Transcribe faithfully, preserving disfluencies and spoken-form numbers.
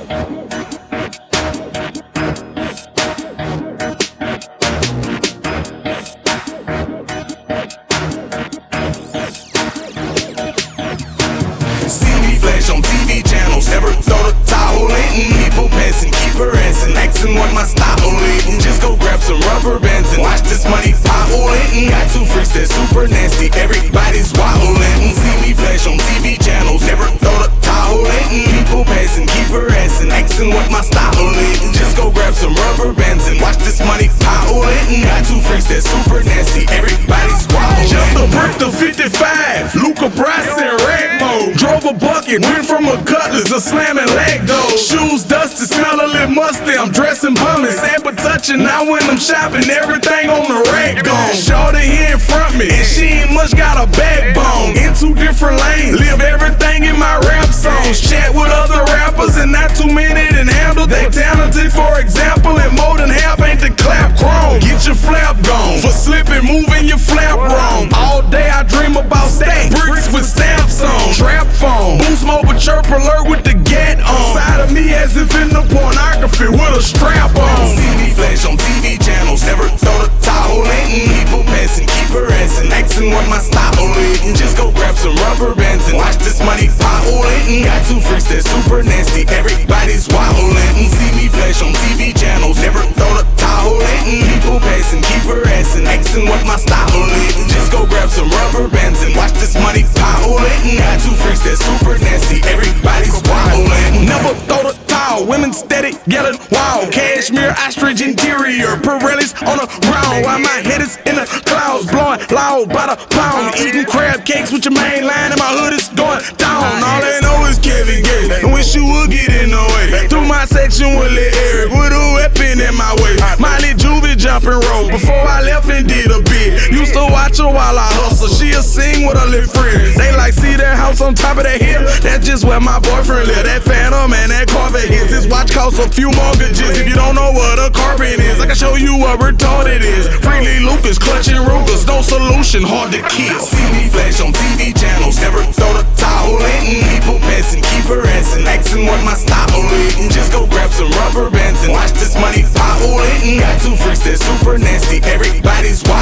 See me flash on T V channels, never throw the towel in. People passing, keep harassing, asking what my style is. Just go grab some rubber bands and watch this money pile in. Got two freaks that's super nasty, everybody's wildin'. See me flash on T V channels, never throw the towel in. People passing, keep harassing, asking what my style is. Just go grab some rubber bands and watch this money pile in. Got two freaks that's super nasty, everybody's wildin'. Jumped the brick to fifty-five, Luca Bryce in rack mode. Drove a bucket, went from a cutlass to slamming leg doors. Shoes dusty, smell a little musty, I'm dressing bummin'. Sample touching, now when I'm shopping, everything on the rack gone. Shorty here in front me, and she ain't much got a backbone. In two different lanes, live everything in my rap songs. Chat with other rappers, and not too many to handle. They talented, for example, and more than half ain't the clap chrome. Get your flap gone, for slipping, moving your flap wrong. All day I dream about stacks, bricks with stamps on. Trap phone, boost mobile chirp alert with the gat on. Side of me as if in the pornography with a strap on. See me flash on T V channels, never throw the towel in. People passing, keep harassing, asking what my style is. Just go grab some rubber bands and watch this money pile in. Got two freaks that's super nasty, everybody's wildin'. See me flash on T V channels, never throw the towel in. People passing, keep harassing, asking what my style is. Just go grab some rubber bands and watch this money pile in. Got two freaks that's super nasty, everybody's wildin'. Never throw the towel, women steady yelling wild. Cashmere, ostrich interior, Pirellis on the ground. While my head is in the clouds, blowing loud by the pound. Eating crab cakes with your main line, and my hood is going down. All they know is Kevin Gates, and wish you would get in the way. Through my section with Lil Eric, with a weapon in my way. Miley Juvie jumping rope, before I left and did a bit. Used to watch her while I hustle, she'll sing with her little friends. They like see that house on top of that hill, that's just where my boyfriend live. That Phantom and that Corvette hits, this watch costs a few mortgages. If you don't know what a carbon is, I can show you what retarded is. Freely Lucas, clutching Rugers, no solution, hard to kill. See me flash on T V channels, never throw the towel in. People passing, keep harassing, asking what my style is. Just go grab some rubber bands and watch this money pile in. Got two freaks that's super nasty, everybody's wild.